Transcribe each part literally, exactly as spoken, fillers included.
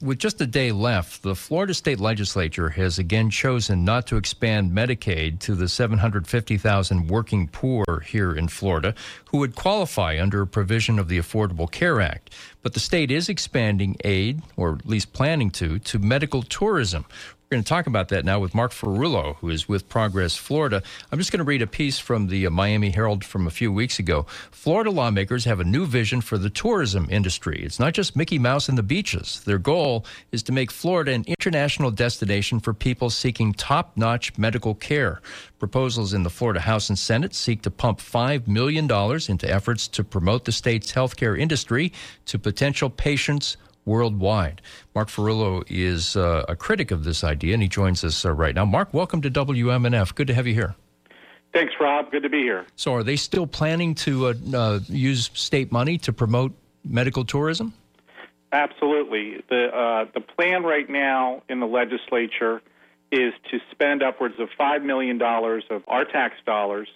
with just a day left, the Florida State Legislature has again chosen not to expand Medicaid to the seven hundred fifty thousand working poor here in Florida who would qualify under a provision of the Affordable Care Act. But the state is expanding aid, or at least planning to, to medical tourism. We're going to talk about that now with Mark Ferrullo, who is with Progress Florida. I'm just going to read a piece from the uh, Miami Herald from a few weeks ago. Florida lawmakers have a new vision for the tourism industry. It's not just Mickey Mouse and the beaches. Their goal is to make Florida an international destination for people seeking top-notch medical care. Proposals in the Florida House and Senate seek to pump five million dollars into efforts to promote the state's healthcare industry to potential patients worldwide. Mark Ferrullo is uh, a critic of this idea, and he joins us uh, right now. Mark, welcome to W M N F. Good to have you here. Thanks, Rob. Good to be here. So are they still planning to uh, uh, use state money to promote medical tourism? Absolutely. The, uh, the plan right now in the legislature is to spend upwards of five million dollars of our tax dollars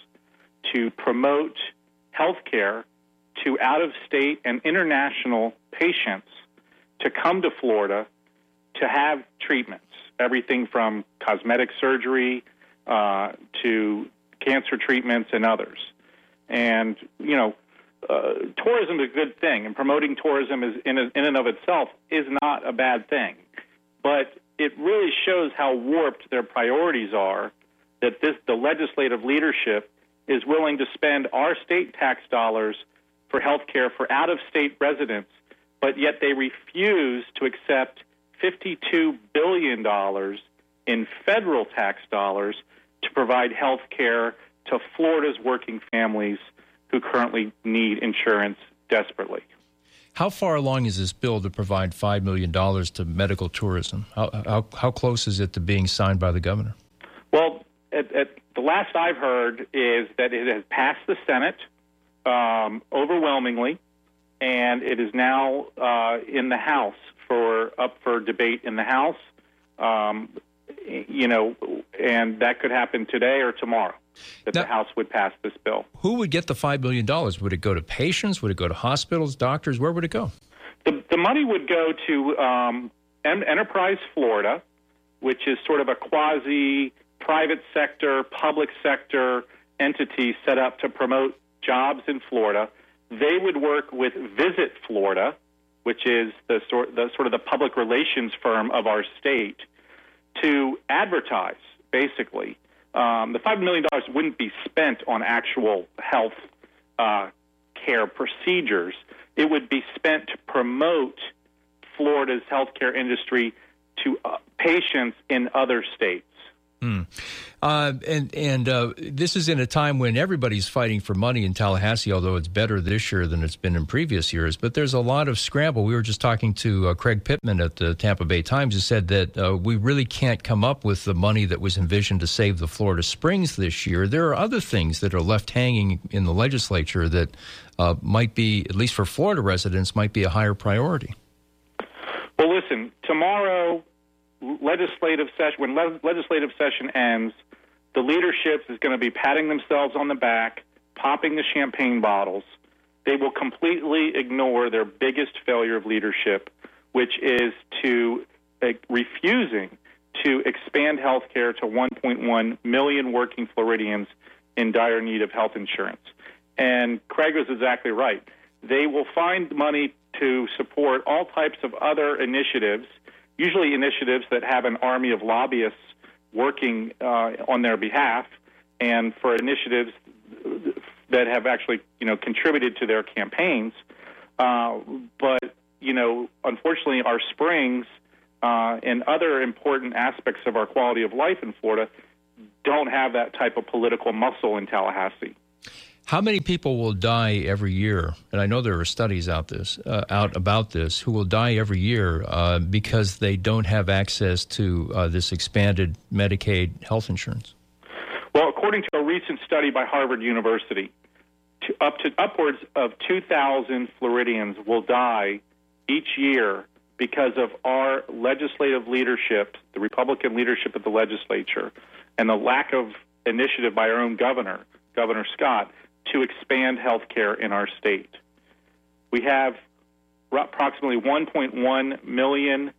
to promote health care to out-of-state and international patients to come to Florida to have treatments, everything from cosmetic surgery uh, to cancer treatments and others. And, you know, uh, tourism is a good thing, and promoting tourism is in, a, in and of itself is not a bad thing. But it really shows how warped their priorities are, that this, the legislative leadership is willing to spend our state tax dollars for health care for out-of-state residents, but yet they refuse to accept fifty-two billion dollars in federal tax dollars to provide health care to Florida's working families who currently need insurance desperately. How far along is this bill to provide five million dollars to medical tourism? How, how, how close is it to being signed by the governor? Well, at, at the last I've heard is that it has passed the Senate um, overwhelmingly, and it is now uh, in the House for up for debate in the House. Um, you know, and that could happen today or tomorrow, that now, the House would pass this bill. Who would get the five million dollars? Would it go to patients? Would it go to hospitals, doctors? Where would it go? The, the money would go to um, Enterprise Florida, which is sort of a quasi-private sector, public sector entity set up to promote jobs in Florida. They would work with Visit Florida, which is the sort, the sort of the public relations firm of our state, to advertise, basically. Um, the five million dollars wouldn't be spent on actual health uh, care procedures. It would be spent to promote Florida's healthcare industry to uh, patients in other states. Hmm. Uh, and and uh, this is in a time when everybody's fighting for money in Tallahassee, although it's better this year than it's been in previous years. But there's a lot of scramble. We were just talking to uh, Craig Pittman at the Tampa Bay Times, who said that uh, we really can't come up with the money that was envisioned to save the Florida Springs this year. There are other things that are left hanging in the legislature that uh, might be, at least for Florida residents, might be a higher priority. Well, listen, tomorrow, legislative session, when le- legislative session ends, the leadership is going to be patting themselves on the back, popping the champagne bottles. They will completely ignore their biggest failure of leadership, which is to uh, refusing to expand health care to one point one million working Floridians in dire need of health insurance. And Craig was exactly right. They will find money to support all types of other initiatives, usually initiatives that have an army of lobbyists working uh, on their behalf, and for initiatives that have actually, you know, contributed to their campaigns. Uh, but, you know, unfortunately, our springs uh, and other important aspects of our quality of life in Florida don't have that type of political muscle in Tallahassee. How many people will die every year? And I know there are studies out this uh, out about this who will die every year uh, because they don't have access to uh, this expanded Medicaid health insurance. Well, according to a recent study by Harvard University, to up to upwards of two thousand Floridians will die each year because of our legislative leadership, the Republican leadership of the legislature, and the lack of initiative by our own governor, Governor Scott, to expand health care in our state. We have approximately one point one million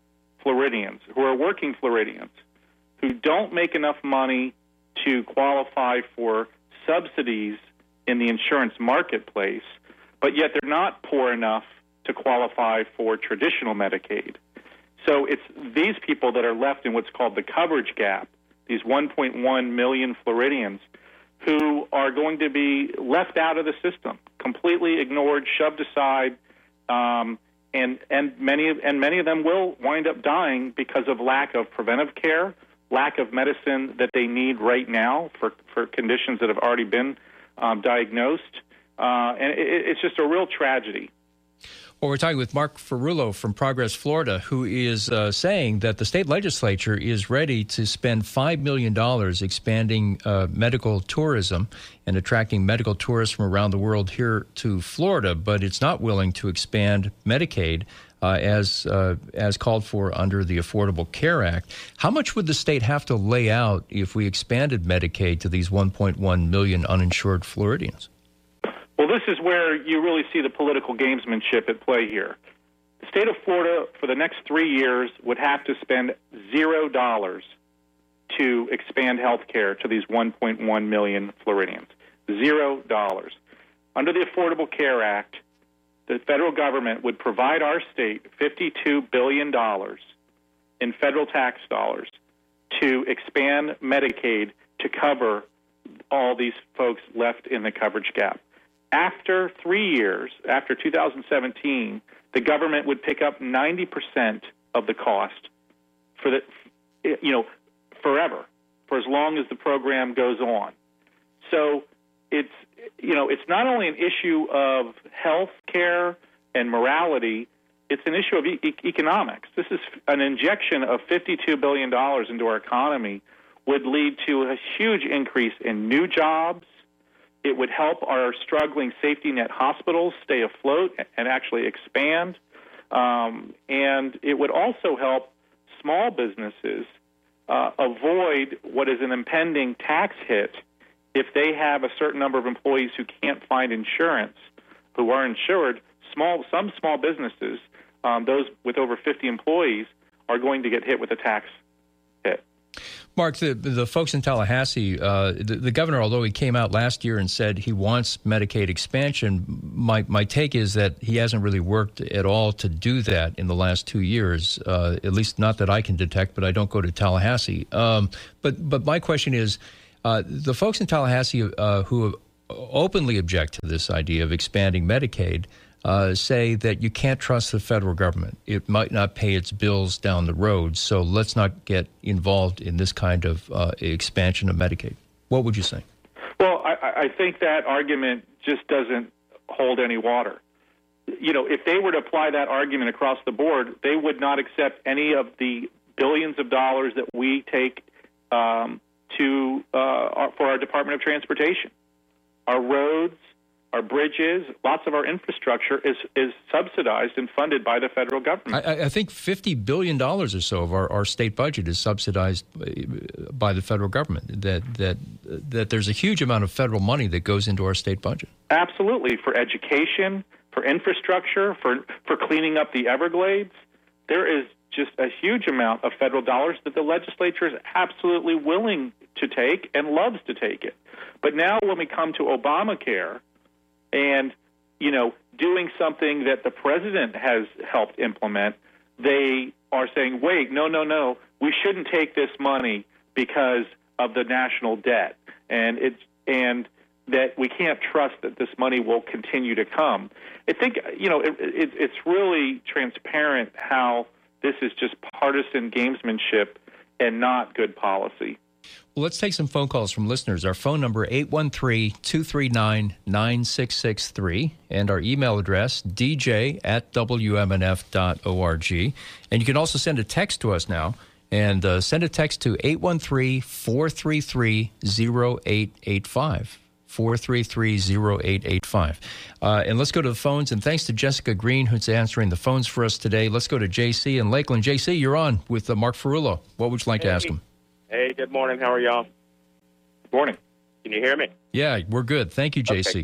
Floridians, who are working Floridians, who don't make enough money to qualify for subsidies in the insurance marketplace, but yet they're not poor enough to qualify for traditional Medicaid. So it's these people that are left in what's called the coverage gap, these one point one million Floridians, who are going to be left out of the system, completely ignored, shoved aside, um, and and many of, and many of them will wind up dying because of lack of preventive care, lack of medicine that they need right now for, for conditions that have already been um, diagnosed, uh, and it, it's just a real tragedy. Well, we're talking with Mark Ferrullo from Progress Florida, who is uh, saying that the state legislature is ready to spend five million dollars expanding uh, medical tourism and attracting medical tourists from around the world here to Florida, but it's not willing to expand Medicaid uh, as uh, as called for under the Affordable Care Act. How much would the state have to lay out if we expanded Medicaid to these one point one million uninsured Floridians? Well, this is where you really see the political gamesmanship at play here. The state of Florida, for the next three years, would have to spend zero dollars to expand health care to these one point one million Floridians. Zero dollars. Under the Affordable Care Act, the federal government would provide our state fifty-two billion dollars in federal tax dollars to expand Medicaid to cover all these folks left in the coverage gap. After three years, after two thousand seventeen, the government would pick up ninety percent of the cost for the, you know, forever, for as long as the program goes on. So it's, you know, it's not only an issue of health care and morality, it's an issue of e- e- economics. This is an injection of fifty-two billion dollars into our economy would lead to a huge increase in new jobs. It would help our struggling safety net hospitals stay afloat and actually expand. Um, and it would also help small businesses uh, avoid what is an impending tax hit if they have a certain number of employees who can't find insurance, who are insured. Small, some small businesses, um, those with over fifty employees, are going to get hit with a tax hit. Mark, the, the folks in Tallahassee, uh, the, the governor, although he came out last year and said he wants Medicaid expansion, my, my take is that he hasn't really worked at all to do that in the last two years, uh, at least not that I can detect, but I don't go to Tallahassee. Um, but, but my question is, uh, the folks in Tallahassee uh, who openly object to this idea of expanding Medicaid Uh, say that you can't trust the federal government. It might not pay its bills down the road, so let's not get involved in this kind of uh, expansion of Medicaid. What would you say? Well, I, I think that argument just doesn't hold any water. You know, if they were to apply that argument across the board, they would not accept any of the billions of dollars that we take um, to uh, our, for our Department of Transportation. Our roads, our bridges, lots of our infrastructure is, is subsidized and funded by the federal government. I, I think fifty billion dollars or so of our, our state budget is subsidized by the federal government, that, that, that there's a huge amount of federal money that goes into our state budget. Absolutely. For education, for infrastructure, for, for cleaning up the Everglades. There is just a huge amount of federal dollars that the legislature is absolutely willing to take and loves to take it. But now when we come to Obamacare, and, you know, doing something that the president has helped implement, they are saying, wait, no, no, no, we shouldn't take this money because of the national debt, and it's and that we can't trust that this money will continue to come. I think, you know, it, it, it's really transparent how this is just partisan gamesmanship and not good policy. Well, let's take some phone calls from listeners. Our phone number, eight one three, two three nine, nine six six three, and our email address, d j at w m n f dot org. And you can also send a text to us now, and uh, send a text to eight one three, four three three, zero eight eight five, four three three, zero eight eight five. Uh, and let's go to the phones, and thanks to Jessica Green, who's answering the phones for us today. Let's go to J C in Lakeland. J C, you're on with uh, Mark Ferrullo. What would you like hey. to ask him? Hey, good morning. How are y'all? Good morning. Can you hear me? Yeah, we're good. Thank you, J C. Okay.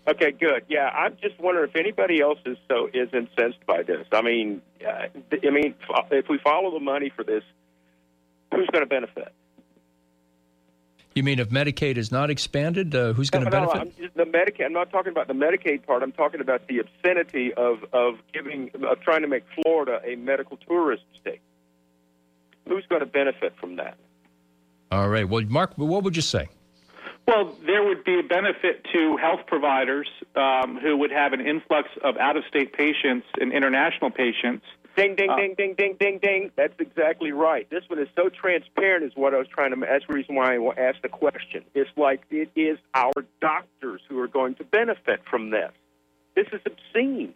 Okay, good. Yeah, I'm just wondering if anybody else is so is incensed by this. I mean, uh, I mean, if we follow the money for this, who's going to benefit? You mean if Medicaid is not expanded, uh, who's going to no, benefit? No, I'm just the Medicaid. I'm not talking about the Medicaid part. I'm talking about the obscenity of of giving of trying to make Florida a medical tourist state. Who's going to benefit from that? All right. Well, Mark, what would you say? Well, there would be a benefit to health providers um, who would have an influx of out-of-state patients and international patients. Ding, ding, uh, ding, ding, ding, ding, ding. That's exactly right. This one is so transparent is what I was trying to – that's the reason why I asked the question. It's like it is our doctors who are going to benefit from this. This is obscene.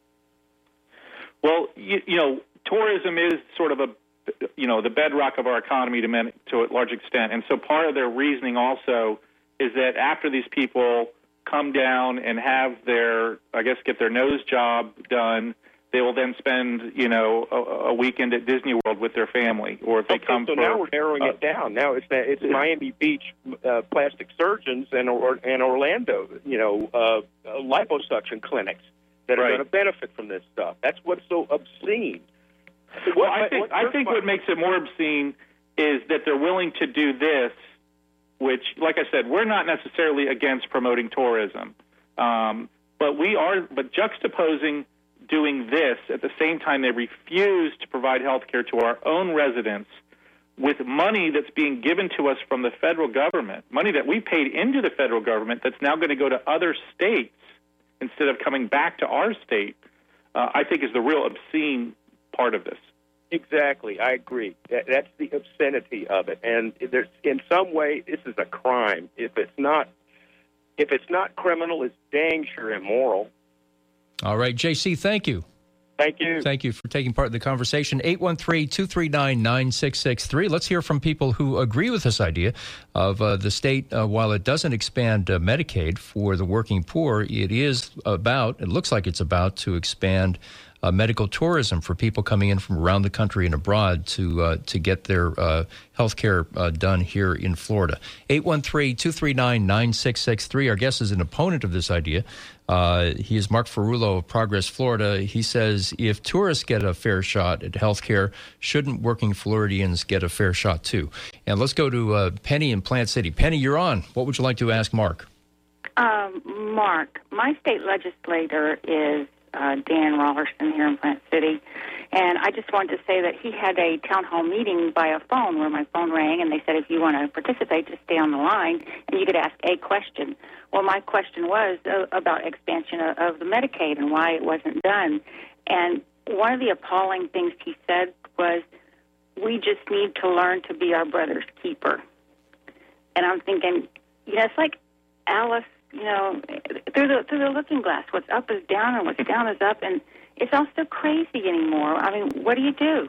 Well, you, you know, tourism is sort of a – you know, the bedrock of our economy to, many, to a large extent. And so part of their reasoning also is that after these people come down and have their, I guess, get their nose job done, they will then spend, you know, a, a weekend at Disney World with their family. Or if they okay, come so for, now we're narrowing uh, it down. Now it's it's Miami Beach uh, plastic surgeons and or, and Orlando, you know, uh, liposuction clinics that are right. going to benefit from this stuff. That's what's so obscene. Well, I think I think what makes it more obscene is that they're willing to do this, which, like I said, we're not necessarily against promoting tourism, um, but we are. But juxtaposing doing this at the same time they refuse to provide health care to our own residents with money that's being given to us from the federal government, money that we paid into the federal government that's now going to go to other states instead of coming back to our state, uh, I think is the real obscene part of this. Exactly, I agree. That, that's the obscenity of it, and there's in some way this is a crime. If it's not, if it's not criminal, it's dang sure immoral. All right, J C, thank you. Thank you. Thank you for taking part in the conversation. eight one three, two three nine, nine six six three. Let's hear from people who agree with this idea of uh, the state, uh, while it doesn't expand uh, Medicaid for the working poor, it is about, it looks like it's about to expand uh, medical tourism for people coming in from around the country and abroad to uh, to get their uh, health care uh, done here in Florida. eight one three, two three nine, nine six six three. Our guest is an opponent of this idea. Uh, he is Mark Ferrullo of Progress Florida. He says if tourists get a fair shot at health care, shouldn't working Floridians get a fair shot too? And let's go to uh, Penny in Plant City. Penny, you're on. What would you like to ask Mark? Um, Mark, my state legislator is uh, Dan Rollerson here in Plant City, and I just wanted to say that he had a town hall meeting by a phone where my phone rang, and they said if you want to participate, just stay on the line, and you could ask a question. Well, my question was uh, about expansion of, of the Medicaid and why it wasn't done. And one of the appalling things he said was, we just need to learn to be our brother's keeper. And I'm thinking, you know, it's like Alice, you know, through the through the looking glass. What's up is down and what's down is up. And it's all so crazy anymore. I mean, what do you do?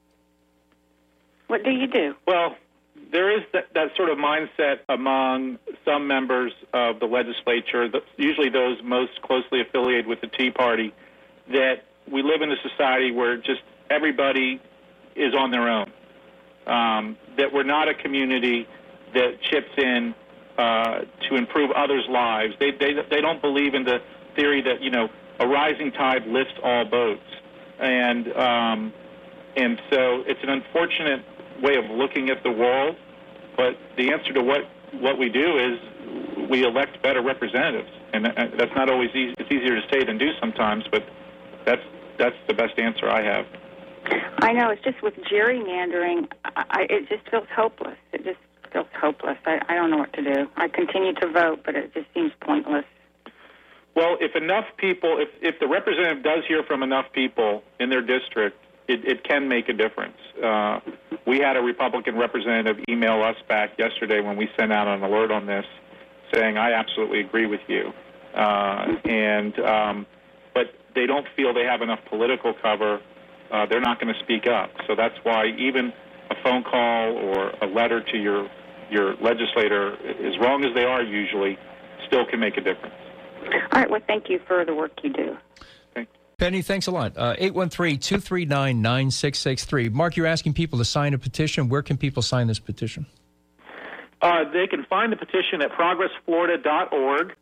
What do you do? Well, there is that, that sort of mindset among some members of the legislature, usually those most closely affiliated with the Tea Party, that we live in a society where just everybody is on their own, um, that we're not a community that chips in uh, to improve others' lives. They, they, they don't believe in the theory that, you know, a rising tide lifts all boats. And, um, and so it's an unfortunate way of looking at the world, but the answer to what, what we do is we elect better representatives, and that's not always easy. It's easier to say than do sometimes, but that's that's the best answer I have. I know, it's just with gerrymandering, I, I, it just feels hopeless. It just feels hopeless. I, I don't know what to do. I continue to vote, but it just seems pointless. Well, if enough people, if, if the representative does hear from enough people in their district, It, it can make a difference. Uh, we had a Republican representative email us back yesterday when we sent out an alert on this, saying, I absolutely agree with you. Uh, and um, but they don't feel they have enough political cover. Uh, they're not going to speak up. So that's why even a phone call or a letter to your your legislator, as wrong as they are usually, still can make a difference. All right. Well, thank you for the work you do. Penny, thanks a lot. Uh, eight one three, two three nine, nine six six three. Mark, you're asking people to sign a petition. Where can people sign this petition? Uh, they can find the petition at progress florida dot org.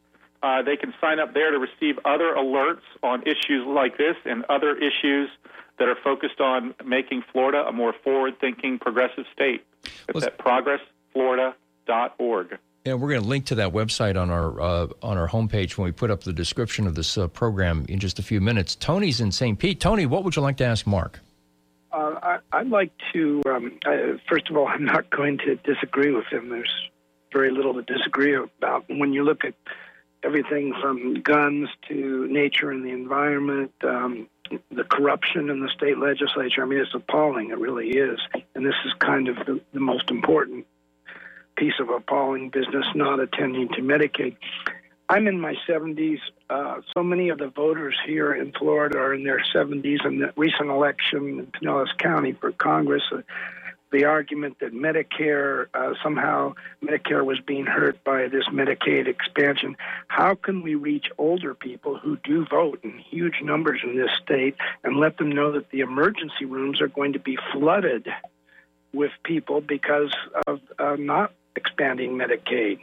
Uh, they can sign up there to receive other alerts on issues like this and other issues that are focused on making Florida a more forward-thinking, progressive state. It's well, at progress florida dot org. Yeah, we're going to link to that website on our uh, on our homepage when we put up the description of this uh, program in just a few minutes. Tony's in Saint Pete. Tony, what would you like to ask Mark? Uh, I, I'd like to, um, I, first of all, I'm not going to disagree with him. There's very little to disagree about. When you look at everything from guns to nature and the environment, um, the corruption in the state legislature, I mean, it's appalling. It really is. And this is kind of the, the most important piece of appalling business, not attending to Medicaid. I'm in my seventies. Uh, so many of the voters here in Florida are in their seventies. In the recent election in Pinellas County for Congress, uh, the argument that Medicare, uh, somehow Medicare was being hurt by this Medicaid expansion. How can we reach older people who do vote in huge numbers in this state and let them know that the emergency rooms are going to be flooded with people because of uh, not expanding Medicaid?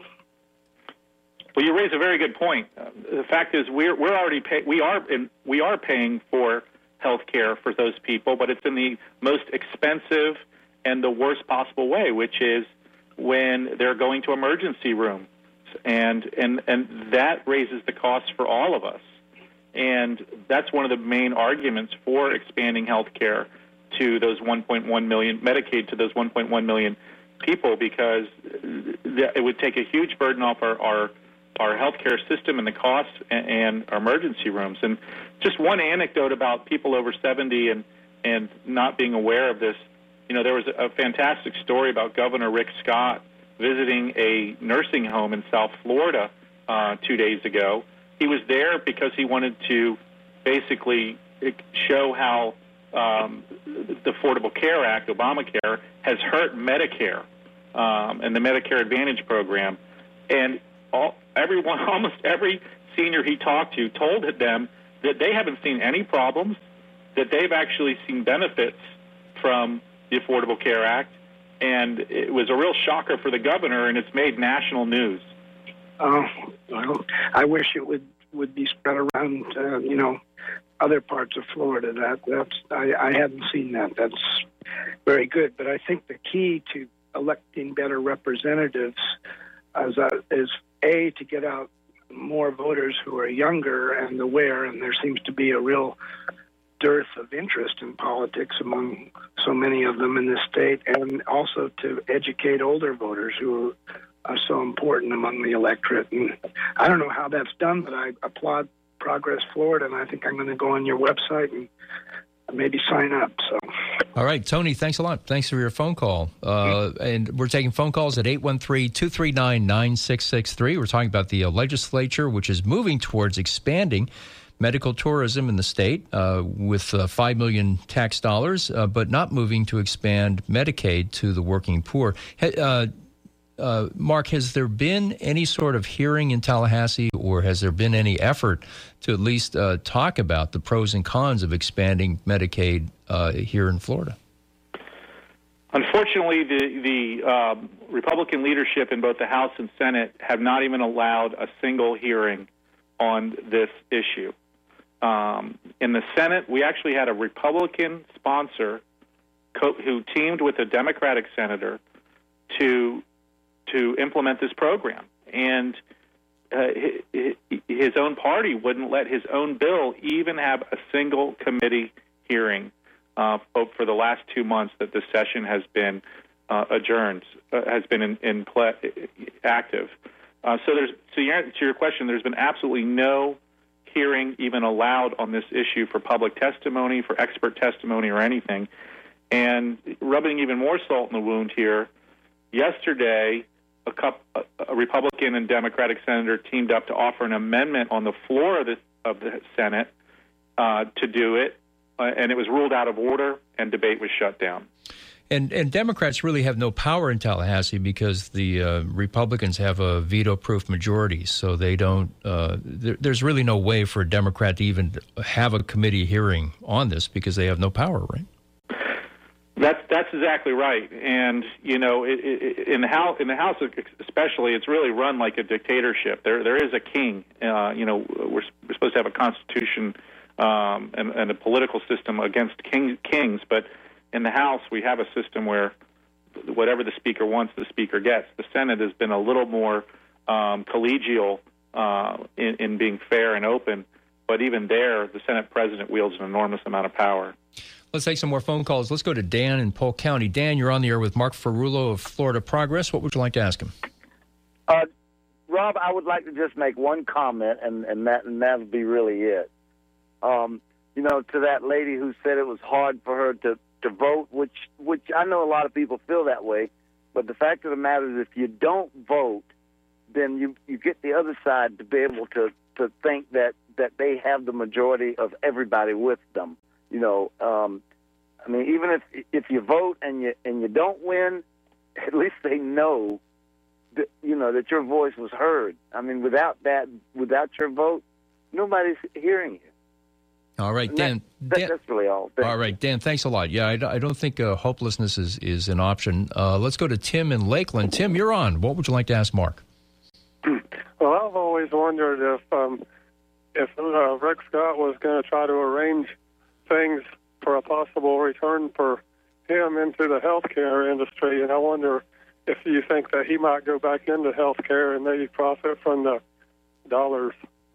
Well, you raise a very good point. Uh, the fact is, we're we're already pay, we are in, we are paying for health care for those people, but it's in the most expensive and the worst possible way, which is when they're going to emergency rooms, and and and that raises the cost for all of us. And that's one of the main arguments for expanding health care to those one point one million, Medicaid to those one point one million people, because it would take a huge burden off our, our, our healthcare system and the costs and, and our emergency rooms. And just one anecdote about people over seventy and, and not being aware of this. You know, there was a fantastic story about Governor Rick Scott visiting a nursing home in South Florida uh, two days ago. He was there because he wanted to basically show how Um, the Affordable Care Act, Obamacare, has hurt Medicare um, and the Medicare Advantage program. And all, everyone, almost every senior he talked to told them that they haven't seen any problems, that they've actually seen benefits from the Affordable Care Act. And it was a real shocker for the governor, and it's made national news. Oh, well, I wish it would, would be spread around, uh, you know, other parts of Florida. That that's I, I haven't seen that. That's very good. But I think the key to electing better representatives is, uh, is A, to get out more voters who are younger and aware, and there seems to be a real dearth of interest in politics among so many of them in this state, and also to educate older voters who are so important among the electorate. And I don't know how that's done, but I applaud Progress Florida, and I think I'm going to go on your website and maybe sign up. So, all right, Tony, thanks a lot. Thanks for your phone call. Uh, and we're taking phone calls at eight one three, two three nine, nine six six three. We're talking about the uh, legislature, which is moving towards expanding medical tourism in the state uh, with uh, five million dollars tax dollars, uh, but not moving to expand Medicaid to the working poor. Uh, Uh, Mark, has there been any sort of hearing in Tallahassee, or has there been any effort to at least uh, talk about the pros and cons of expanding Medicaid uh, here in Florida? Unfortunately, the, the um, Republican leadership in both the House and Senate have not even allowed a single hearing on this issue. Um, in the Senate, we actually had a Republican sponsor co- who teamed with a Democratic senator to to implement this program. And uh, his own party wouldn't let his own bill even have a single committee hearing uh, for the last two months that this session has been uh, adjourned, uh, has been in, in play, active. Uh, so there's, so your, to your question, there's been absolutely no hearing even allowed on this issue for public testimony, for expert testimony, or anything. And rubbing even more salt in the wound here, yesterday, A, couple, a Republican and Democratic senator teamed up to offer an amendment on the floor of the, of the Senate uh, to do it, uh, and it was ruled out of order, and debate was shut down. And and Democrats really have no power in Tallahassee because the uh, Republicans have a veto-proof majority, so they don't. Uh, there, there's really no way for a Democrat to even have a committee hearing on this because they have no power, right? That's that's exactly right, and you know, it, it, in the house, in the House especially, it's really run like a dictatorship. There there is a king. Uh, you know, we're, we're supposed to have a constitution um, and, and a political system against king, kings, but in the House we have a system where whatever the Speaker wants, the Speaker gets. The Senate has been a little more um, collegial uh, in, in being fair and open, but even there, the Senate President wields an enormous amount of power. Let's take some more phone calls. Let's go to Dan in Polk County. Dan, you're on the air with Mark Ferrullo of Florida Progress. What would you like to ask him? Uh, Rob, I would like to just make one comment, and, and that and that would be really it. Um, you know, to that lady who said it was hard for her to, to vote, which which I know a lot of people feel that way, but the fact of the matter is if you don't vote, then you, you get the other side to be able to, to think that, that they have the majority of everybody with them. You know, um, I mean, even if if you vote and you and you don't win, at least they know that you know that your voice was heard. I mean, without that, without your vote, nobody's hearing you. All right, And Dan, that, Dan. That's really all. Thank all right, Dan. Thanks a lot. Yeah, I, I don't think uh, hopelessness is is an option. Uh, let's go to Tim in Lakeland. Tim, you're on. What would you like to ask Mark? Well, I've always wondered if um, if uh, Rick Scott was going to try to arrange things for a possible return for him into the healthcare industry, and I wonder if you think that he might go back into healthcare and maybe profit from the dollars.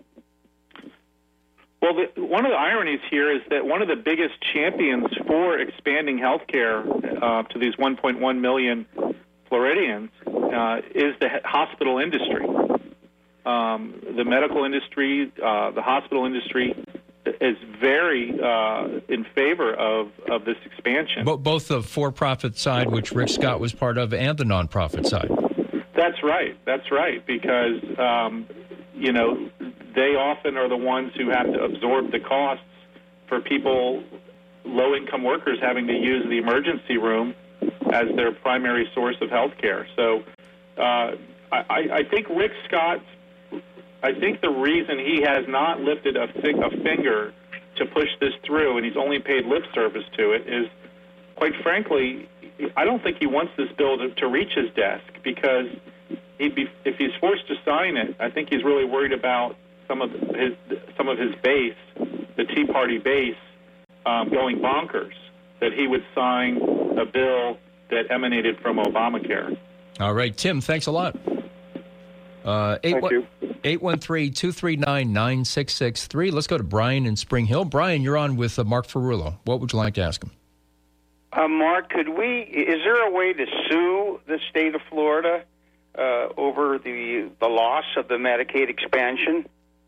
Well, the, one of the ironies here is that one of the biggest champions for expanding healthcare uh, to these one point one million Floridians uh, is the hospital industry. Um, the medical industry, uh, the hospital industry, is very uh, in favor of, of this expansion. Bo- both the for-profit side, which Rick Scott was part of, and the nonprofit side. That's right. That's right. Because, um, you know, they often are the ones who have to absorb the costs for people, low-income workers, having to use the emergency room as their primary source of health care. So uh, I, I think Rick Scott, I think the reason he has not lifted a, a finger to push this through, and he's only paid lip service to it, is, quite frankly, I don't think he wants this bill to, to reach his desk, because he'd be, if he's forced to sign it, I think he's really worried about some of his some of his base, the Tea Party base, um, going bonkers, that he would sign a bill that emanated from Obamacare. All right, Tim, thanks a lot. Uh, eight, Thank you. eight one three, two three nine, nine six six three. Let's go to Brian in Spring Hill. Brian, you're on with uh, Mark Ferrullo. What would you like to ask him? Uh, Mark, could we? Is there a way to sue the state of Florida uh, over the the loss of the Medicaid expansion?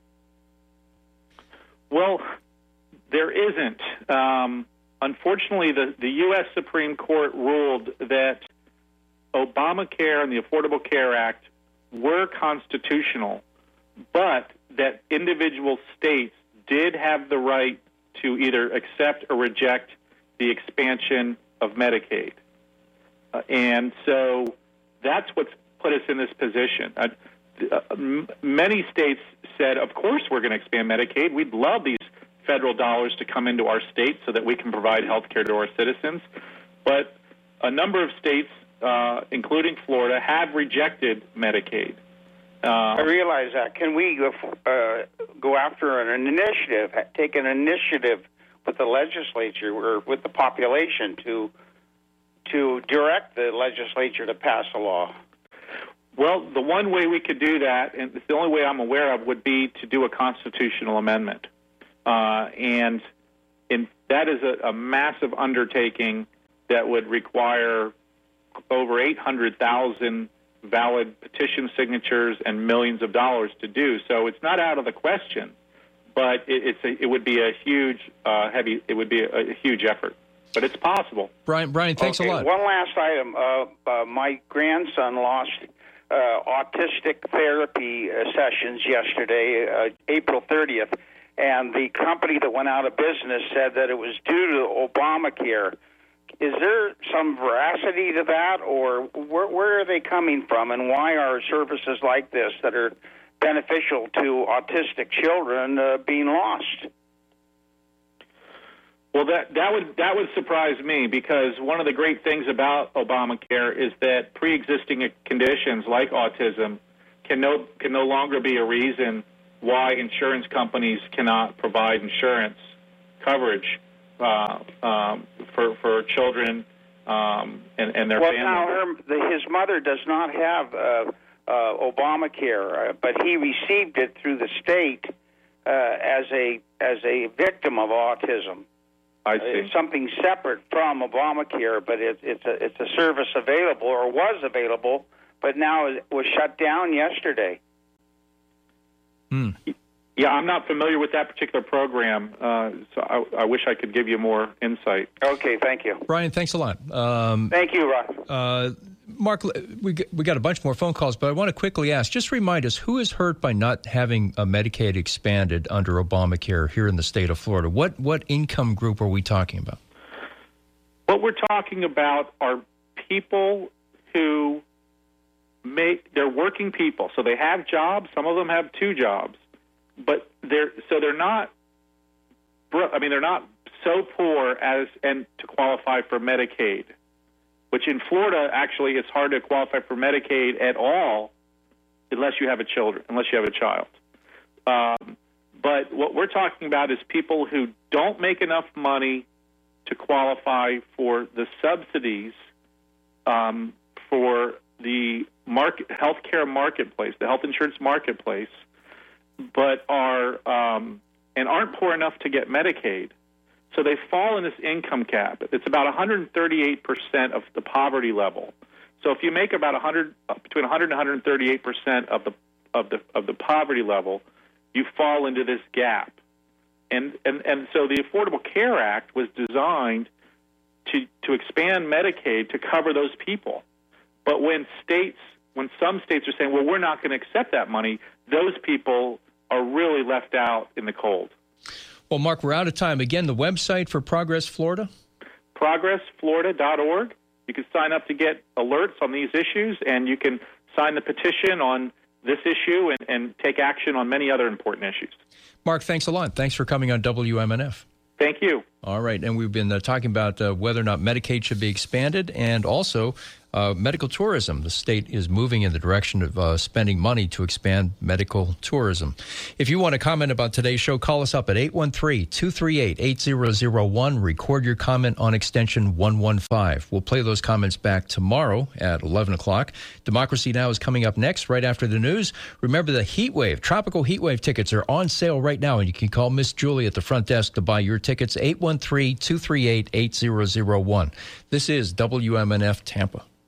Well, there isn't. Um, unfortunately, the, the U S Supreme Court ruled that Obamacare and the Affordable Care Act were constitutional, but that individual states did have the right to either accept or reject the expansion of Medicaid. Uh, and so that's what's put us in this position. Uh, uh, m- many states said, of course we're going to expand Medicaid. We'd love these federal dollars to come into our state so that we can provide health care to our citizens. But a number of states, uh, including Florida, have rejected Medicaid. Uh, I realize that. Can we uh, go after an initiative, take an initiative with the legislature or with the population to to direct the legislature to pass a law? Well, the one way we could do that, and it's the only way I'm aware of, would be to do a constitutional amendment. Uh, and in, that is a, a massive undertaking that would require over eight hundred thousand valid petition signatures and millions of dollars to do. So it's not out of the question, but it, it's a, it would be a huge, uh, heavy, it would be a, a huge effort. But it's possible. Brian, Brian, thanks okay, a lot. One last item. Uh, uh, my grandson lost uh, autistic therapy uh, sessions yesterday, uh, April thirtieth, and the company that went out of business said that it was due to Obamacare. Is there some veracity to that, or where, where are they coming from, and why are services like this that are beneficial to autistic children uh, being lost? Well, that that would that would surprise me, because one of the great things about Obamacare is that pre-existing conditions like autism can no can no longer be a reason why insurance companies cannot provide insurance coverage uh, um, for for children um, and, and their well, families. Well, now her, the, his mother does not have uh, uh, Obamacare, uh, but he received it through the state uh, as a as a victim of autism. I see. It's something separate from Obamacare, but it, it's a it's a service available, or was available, but now it was shut down yesterday. Hmm. Yeah, I'm not familiar with that particular program, uh, so I, I wish I could give you more insight. Okay, thank you. Brian, thanks a lot. Um, thank you, Rob. Uh, Mark, we we got a bunch more phone calls, but I want to quickly ask, just remind us, who is hurt by not having a Medicaid expanded under Obamacare here in the state of Florida? What what income group are we talking about? What we're talking about are people who make, they're working people, so they have jobs. Some of them have two jobs, but they're so they're not. I mean, they're not so poor as and to qualify for Medicaid. Which in Florida, actually, it's hard to qualify for Medicaid at all unless you have a children, unless you have a child. Um, but what we're talking about is people who don't make enough money to qualify for the subsidies um, for the market, healthcare marketplace, the health insurance marketplace, but are um, and aren't poor enough to get Medicaid. So they fall in this income cap. It's about one hundred thirty-eight percent of the poverty level. So if you make about one hundred, between one hundred and one hundred thirty-eight percent of the of the of the poverty level, you fall into this gap. And and and so the Affordable Care Act was designed to to expand Medicaid to cover those people. But when states, when some states are saying, well, we're not going to accept that money, those people are really left out in the cold. Well, Mark, we're out of time. Again, the website for Progress Florida? progress florida dot org. You can sign up to get alerts on these issues, and you can sign the petition on this issue and, and take action on many other important issues. Mark, thanks a lot. Thanks for coming on W M N F. Thank you. All right, and we've been uh, talking about uh, whether or not Medicaid should be expanded, and also uh, medical tourism. The state is moving in the direction of uh, spending money to expand medical tourism. If you want to comment about today's show, call us up at eight one three, two three eight, eight zero zero one. Record your comment on extension one one five. We'll play those comments back tomorrow at eleven o'clock. Democracy Now! Is coming up next, right after the news. Remember, the heat wave, tropical heat wave tickets are on sale right now, and you can call Miss Julie at the front desk to buy your tickets, eight one three, two three eight, eight zero zero one. This is W M N F Tampa.